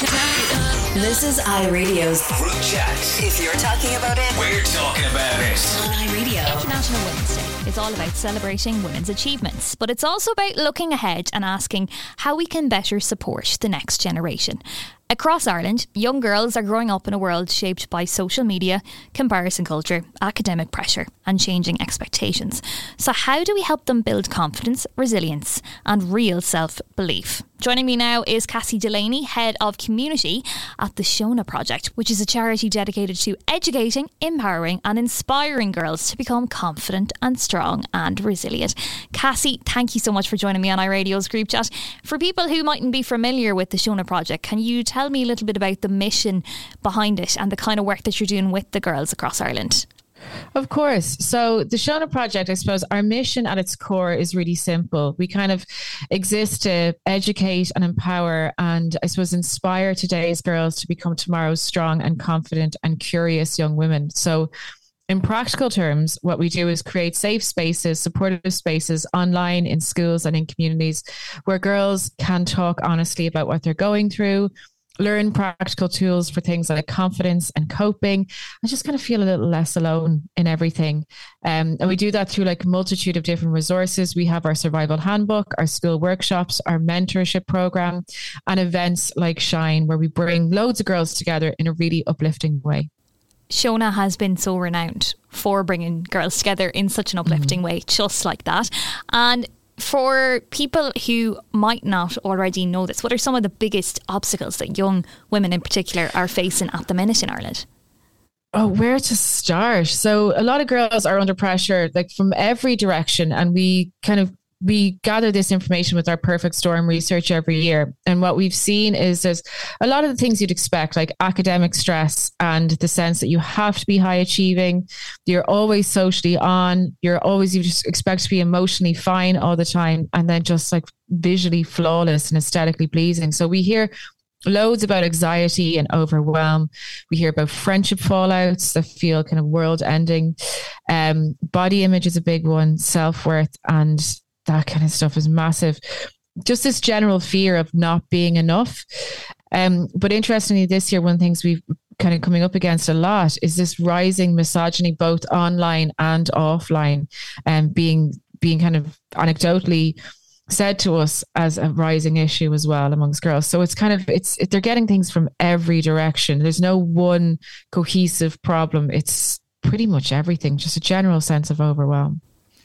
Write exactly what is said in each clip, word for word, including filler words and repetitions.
This is iRadio's Group Chat. If you're talking about it, We're talking about it. on iRadio. International Women's Day is all about celebrating women's achievements, but it's also about looking ahead and asking how we can better support the next generation. Across Ireland, young girls are growing up in a world shaped by social media, comparison culture, academic pressure and changing expectations. So how do we help them build confidence, resilience and real self-belief? Joining me now is Cassie Delaney, Head of Community at the Shona Project, which is a charity dedicated to educating, empowering and inspiring girls to become confident and strong and resilient. Cassie, thank you so much for joining me on iRadio's Group Chat. For people who mightn't be familiar with the Shona Project, can you tell me a little bit about the mission behind it and the kind of work that you're doing with the girls across Ireland? Of course. So the Shona Project, I suppose our mission at its core is really simple. We kind of exist to educate and empower and I suppose inspire today's girls to become tomorrow's strong and confident and curious young women. So in practical terms, what we do is create safe spaces, supportive spaces online, in schools and in communities where girls can talk honestly about what they're going through, learn practical tools for things like confidence and coping. I just kind of feel a little less alone in everything. Um, and we do that through like a multitude of different resources. We have our survival handbook, our school workshops, our mentorship program, and events like Shine, where we bring loads of girls together in a really uplifting way. Shona has been so renowned for bringing girls together in such an uplifting mm-hmm. way, just like that. And for people who might not already know this, what are some of the biggest obstacles that young women in particular are facing at the minute in Ireland? Oh, where to start? So a lot of girls are under pressure, like from every direction. And we kind of, we gather this information with our Perfect Storm research every year. And what we've seen is there's a lot of the things you'd expect, like academic stress and the sense that you have to be high achieving. You're always socially on. You're always, you just expect to be emotionally fine all the time. And then just like visually flawless and aesthetically pleasing. So we hear loads about anxiety and overwhelm. We hear about friendship fallouts that feel kind of world ending. Um, body image is a big one, self-worth, and that kind of stuff is massive. Just this general fear of not being enough. Um, but interestingly, this year, one of the things we've kind of coming up against a lot is this rising misogyny, both online and offline, and um, being being kind of anecdotally said to us as a rising issue as well amongst girls. So it's kind of, it's it, they're getting things from every direction. There's no one cohesive problem. It's pretty much everything, just a general sense of overwhelm.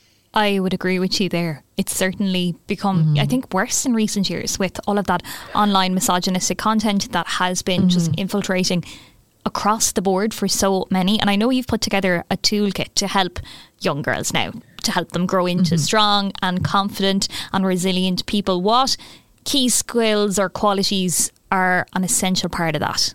I would agree with you there. It's certainly become, mm-hmm. I think, worse in recent years with all of that online misogynistic content that has been mm-hmm. just infiltrating across the board for so many. And I know you've put together a toolkit to help young girls now, to help them grow into mm-hmm. strong and confident and resilient people. What key skills or qualities are an essential part of that?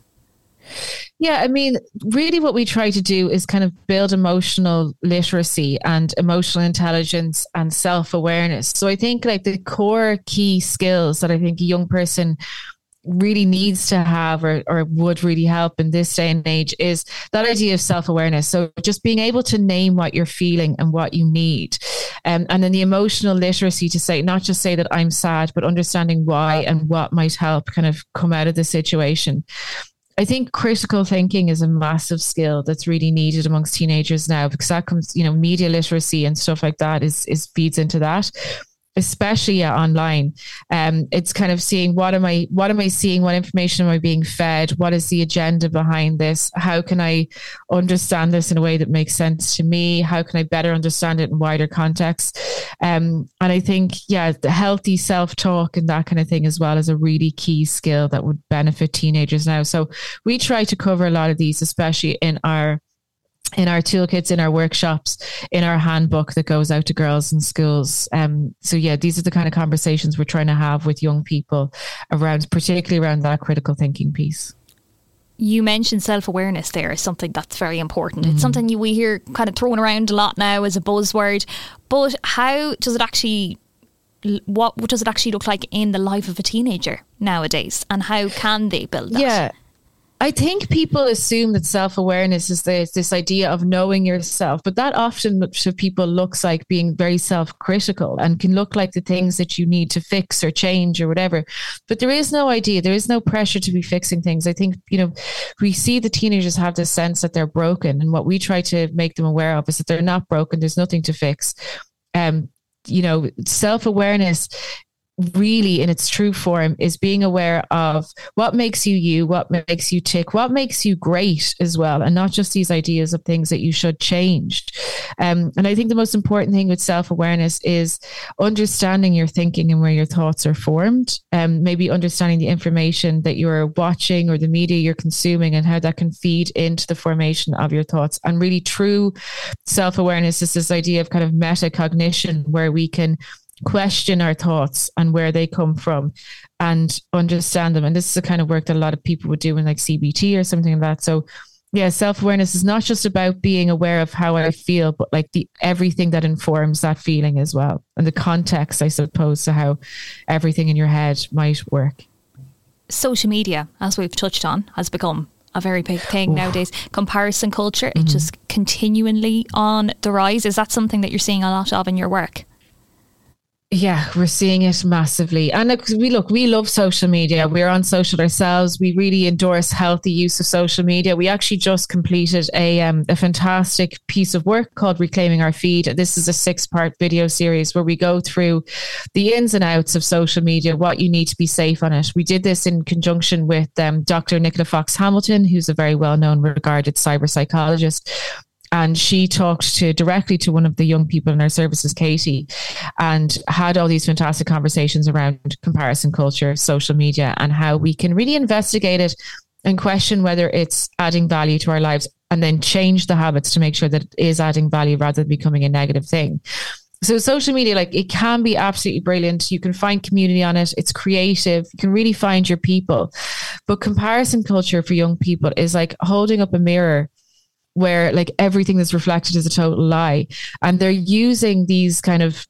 Yeah, I mean, really what we try to do is kind of build emotional literacy and emotional intelligence and self-awareness. So I think like the core key skills that I think a young person really needs to have or, or would really help in this day and age is that idea of self-awareness. So just being able to name what you're feeling and what you need. Um, and then the emotional literacy to say, not just say that I'm sad, but understanding why and what might help kind of come out of the situation. I think critical thinking is a massive skill that's really needed amongst teenagers now, because that comes, you know, media literacy and stuff like that is, is feeds into that, especially yeah, online. Um, it's kind of seeing what am I, what am I seeing? What information am I being fed? What is the agenda behind this? How can I understand this in a way that makes sense to me? How can I better understand it in wider context? Um, and I think, yeah, the healthy self-talk and that kind of thing as well is a really key skill that would benefit teenagers now. So we try to cover a lot of these, especially in our in our toolkits, in our workshops, in our handbook that goes out to girls in schools. Um, so yeah, these are the kind of conversations we're trying to have with young people around, particularly around that critical thinking piece. You mentioned self-awareness there as something that's very important. Mm-hmm. It's something you, we hear kind of thrown around a lot now as a buzzword, but how does it actually, what, what does it actually look like in the life of a teenager nowadays, and how can they build that? Yeah. I think people assume that self-awareness is this, this idea of knowing yourself, but that often to people looks like being very self-critical and can look like the things that you need to fix or change or whatever. But there is no idea. There is no pressure to be fixing things. I think, you know, we see the teenagers have this sense that they're broken, and what we try to make them aware of is that they're not broken. There's nothing to fix. Um, you know, self-awareness really in its true form is being aware of what makes you you, what makes you tick, what makes you great as well, and not just these ideas of things that you should change. Um, and I think the most important thing with self-awareness is understanding your thinking and where your thoughts are formed, and um, maybe understanding the information that you're watching or the media you're consuming and how that can feed into the formation of your thoughts. And really true self-awareness is this idea of kind of metacognition, where we can question our thoughts and where they come from and understand them. And this is the kind of work that a lot of people would do in like C B T or something like that. So yeah, self-awareness is not just about being aware of how I feel, but like the everything that informs that feeling as well. And the context, I suppose, to how everything in your head might work. Social media, as we've touched on, has become a very big thing Ooh. nowadays. Comparison culture, mm-hmm. it's just continually on the rise. Is that something that you're seeing a lot of in your work? Yeah, we're seeing it massively. And look, we look, we love social media. We're on social ourselves. We really endorse healthy use of social media. We actually just completed a um, a fantastic piece of work called Reclaiming Our Feed. This is a six-part video series where we go through the ins and outs of social media, what you need to be safe on it. We did this in conjunction with um, Doctor Nicola Fox Hamilton, who's a very well-known, regarded cyber psychologist. And she talked to directly to one of the young people in our services, Katie, and had all these fantastic conversations around comparison culture, social media, and how we can really investigate it and question whether it's adding value to our lives, and then change the habits to make sure that it is adding value rather than becoming a negative thing. So social media, like, it can be absolutely brilliant. You can find community on it. It's creative. You can really find your people. But comparison culture for young people is like holding up a mirror where like everything that's reflected is a total lie. And they're using these kind of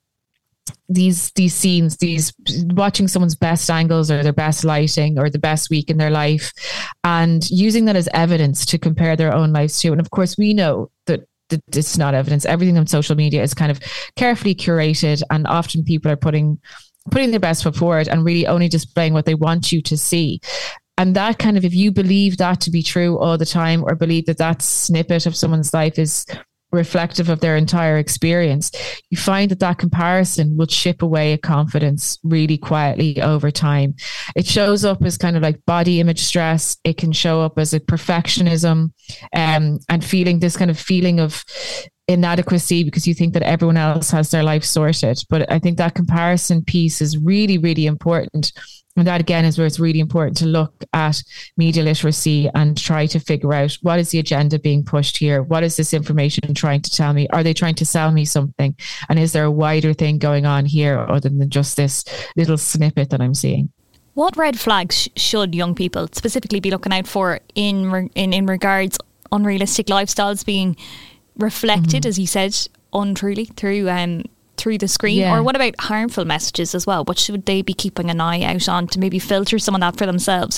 these these scenes, these watching someone's best angles or their best lighting or the best week in their life, and using that as evidence to compare their own lives to. And of course, we know that that it's not evidence. Everything on social media is kind of carefully curated, and often people are putting putting their best foot forward and really only displaying what they want you to see. And that kind of, if you believe that to be true all the time, or believe that that snippet of someone's life is reflective of their entire experience, you find that that comparison will chip away at confidence really quietly over time. It shows up as kind of like body image stress. It can show up as a perfectionism, um, and feeling this kind of feeling of inadequacy because you think that everyone else has their life sorted. But I think that comparison piece is really, really important. And that again is where it's really important to look at media literacy and try to figure out, what is the agenda being pushed here? What is this information trying to tell me? Are they trying to sell me something? And is there a wider thing going on here other than just this little snippet that I'm seeing? What red flags should young people specifically be looking out for in re- in, in regards unrealistic lifestyles being reflected, mm-hmm. as you said, untruly through um through the screen? Yeah. Or what about harmful messages as well? What should they be keeping an eye out on to maybe filter some of that for themselves?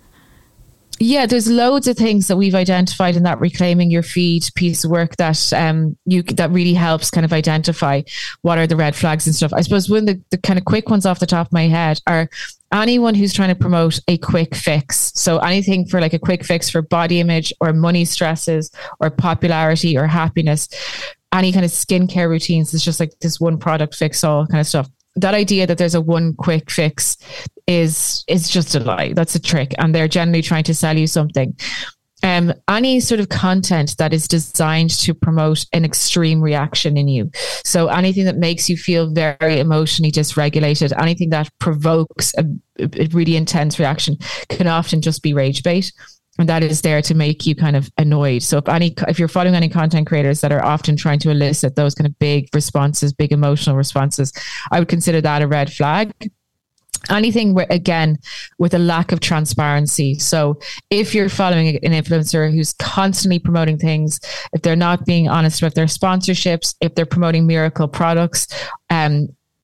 Yeah, there's loads of things that we've identified in that Reclaiming Your Feed piece of work that um you that really helps kind of identify what are the red flags and stuff. I suppose one of the, the kind of quick ones off the top of my head are anyone who's trying to promote a quick fix. So anything for like a quick fix for body image or money stresses or popularity or happiness. Any kind of skincare routines is just like this one product fix all kind of stuff. That idea that there's a one quick fix is is just a lie. That's a trick, and they're generally trying to sell you something. Um, any sort of content that is designed to promote an extreme reaction in you. So anything that makes you feel very emotionally dysregulated, anything that provokes a, a really intense reaction, can often just be rage bait. And that is there to make you kind of annoyed. So if any, if you're following any content creators that are often trying to elicit those kind of big responses, big emotional responses, I would consider that a red flag. Anything where, again, with a lack of transparency. So if you're following an influencer who's constantly promoting things, if they're not being honest with their sponsorships, if they're promoting miracle products, um,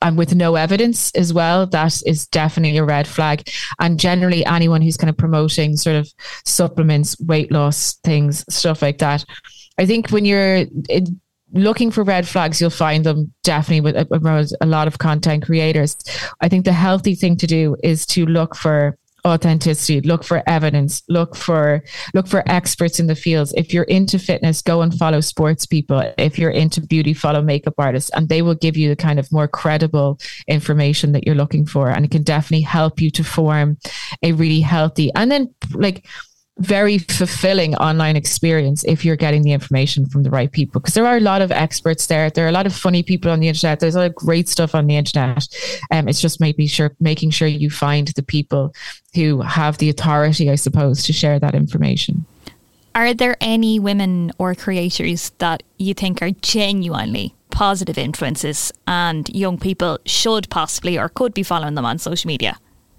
and with no evidence as well, that is definitely a red flag. And generally anyone who's kind of promoting sort of supplements, weight loss things, stuff like that, I think when you're in, looking for red flags, you'll find them definitely with a, a lot of content creators. I think the healthy thing to do is to look for authenticity, look for evidence, look for look for experts in the fields. If you're into fitness, go and follow sports people. If you're into beauty, follow makeup artists, and they will give you the kind of more credible information that you're looking for, and it can definitely help you to form a really healthy and then like very fulfilling online experience if you're getting the information from the right people, because there are a lot of experts there. There are a lot of funny people on the internet. There's a lot of great stuff on the internet. Um, it's just maybe sure making sure you find the people who have the authority, I suppose, to share that information. Are there any women or creators that you think are genuinely positive influences and young people should possibly or could be following them on social media?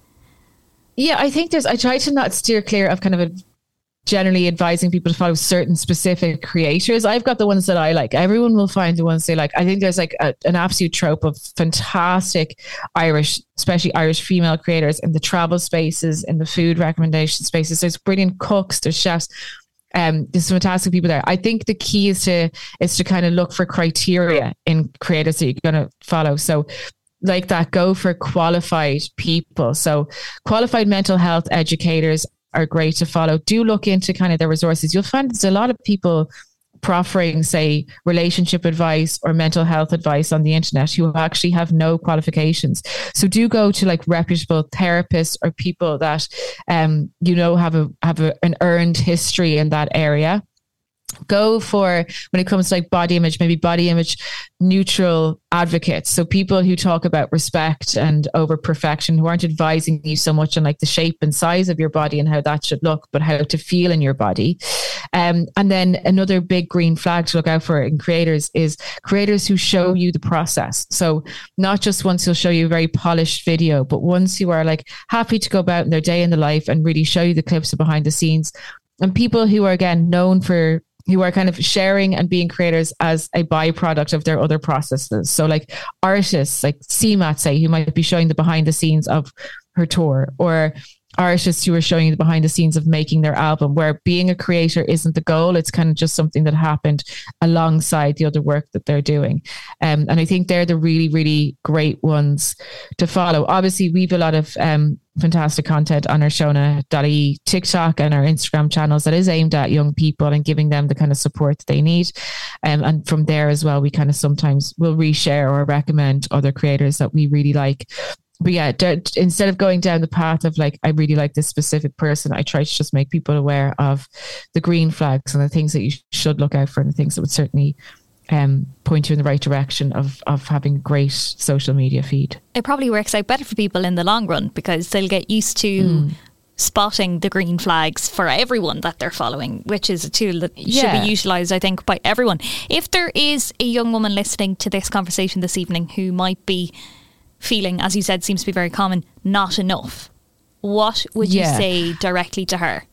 Yeah, I think there's, I try to not steer clear of kind of a generally advising people to follow certain specific creators. I've got the ones that I like. Everyone will find the ones they like. I think there's like a, an absolute trope of fantastic Irish, especially Irish female creators in the travel spaces, in the food recommendation spaces. There's brilliant cooks, there's chefs. Um, there's some fantastic people there. I think the key is to, is to kind of look for criteria in creators that you're going to follow. So like that, go for qualified people. So qualified mental health educators are great to follow. Do look into kind of their resources. You'll find there's a lot of people proffering, say, relationship advice or mental health advice on the internet who actually have no qualifications. So do go to like reputable therapists or people that, um, you know, have a, have a, an earned history in that area. Go for, when it comes to like body image, maybe body image neutral advocates. So people who talk about respect and over perfection, who aren't advising you so much on like the shape and size of your body and how that should look, but how to feel in your body. Um, and then another big green flag to look out for in creators is creators who show you the process. So not just ones who'll show you a very polished video, but ones who are like happy to go about in their day in the life and really show you the clips of behind the scenes. And people who are, again, known for, who are kind of sharing and being creators as a byproduct of their other processes. So like artists like Seamat, say, who might be showing the behind the scenes of her tour, or artists who are showing the behind the scenes of making their album, where being a creator isn't the goal. It's kind of just something that happened alongside the other work that they're doing. Um, and I think they're the really, really great ones to follow. Obviously, we've a lot of um, fantastic content on our Shona dot I E TikTok and our Instagram channels that is aimed at young people and giving them the kind of support that they need. Um, and from there as well, we kind of sometimes will reshare or recommend other creators that we really like. But yeah, instead of going down the path of like, I really like this specific person, I try to just make people aware of the green flags and the things that you should look out for and the things that would certainly um, point you in the right direction of, of having a great social media feed. It probably works out better for people in the long run because they'll get used to mm. spotting the green flags for everyone that they're following, which is a tool that yeah. should be utilised, I think, by everyone. If there is a young woman listening to this conversation this evening who might be feeling, as you said, seems to be very common, not enough, what would yeah. you say directly to her?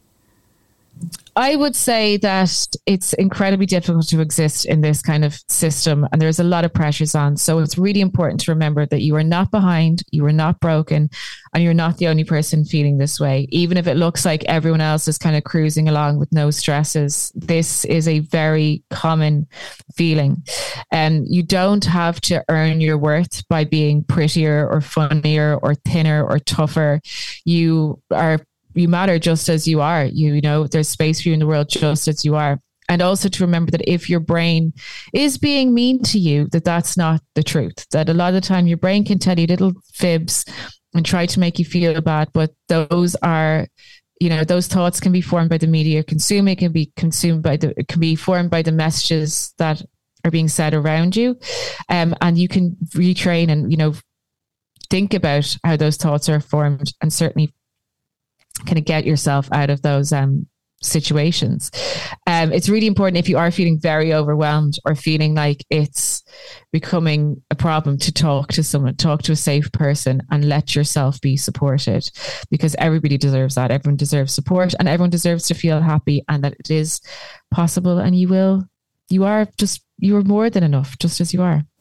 I would say that it's incredibly difficult to exist in this kind of system and there's a lot of pressures on. So it's really important to remember that you are not behind, you are not broken, and you're not the only person feeling this way. Even if it looks like everyone else is kind of cruising along with no stresses, this is a very common feeling. And you don't have to earn your worth by being prettier or funnier or thinner or tougher. You are You matter just as you are. You, you know, there's space for you in the world just as you are. And also to remember that if your brain is being mean to you, that that's not the truth. That a lot of the time your brain can tell you little fibs and try to make you feel bad. But those are, you know, those thoughts can be formed by the media consuming, can be consumed by the, can be formed by the messages that are being said around you. Um, and you can retrain and, you know, think about how those thoughts are formed and certainly kind of get yourself out of those um, situations. Um, it's really important if you are feeling very overwhelmed or feeling like it's becoming a problem to talk to someone, talk to a safe person and let yourself be supported, because everybody deserves that. Everyone deserves support and everyone deserves to feel happy and that it is possible and you will, you are just, you are more than enough just as you are.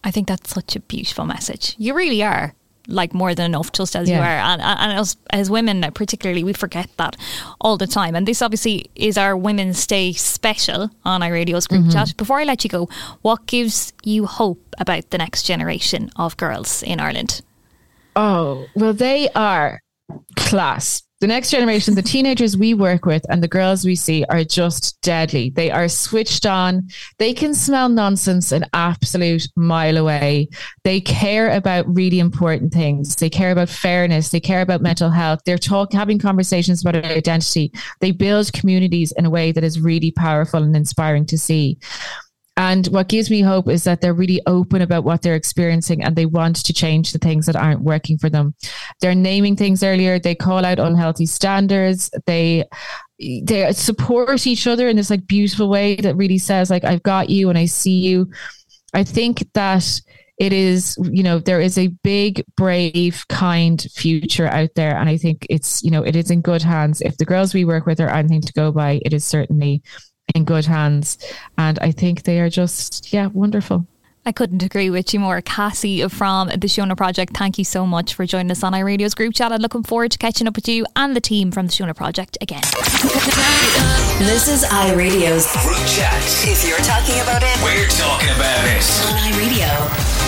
I think that's such a beautiful message. You really are like more than enough, just as Yeah. you are. And, and as, as women particularly, we forget that all the time. And this obviously is our Women's Day special on iRadio's group Mm-hmm. chat. Before I let you go, what gives you hope about the next generation of girls in Ireland? Oh, well, they are class. The next generation, the teenagers we work with and the girls we see are just deadly. They are switched on. They can smell nonsense an absolute mile away. They care about really important things. They care about fairness. They care about mental health. They're talking, having conversations about identity. They build communities in a way that is really powerful and inspiring to see. And what gives me hope is that they're really open about what they're experiencing and they want to change the things that aren't working for them. They're naming things earlier. They call out unhealthy standards. They they support each other in this like beautiful way that really says like, I've got you and I see you. I think that it is, you know, there is a big, brave, kind future out there. And I think it's, you know, it is in good hands. If the girls we work with are anything to go by, it is certainly in good hands. And I think they are just, yeah, wonderful. I couldn't agree with you more. Cassie from the Shona Project, thank you so much for joining us on iRadio's group chat. I'm looking forward to catching up with you and the team from the Shona Project again. This is iRadio's Group chat. If you're talking about it, We're talking about it. on iRadio.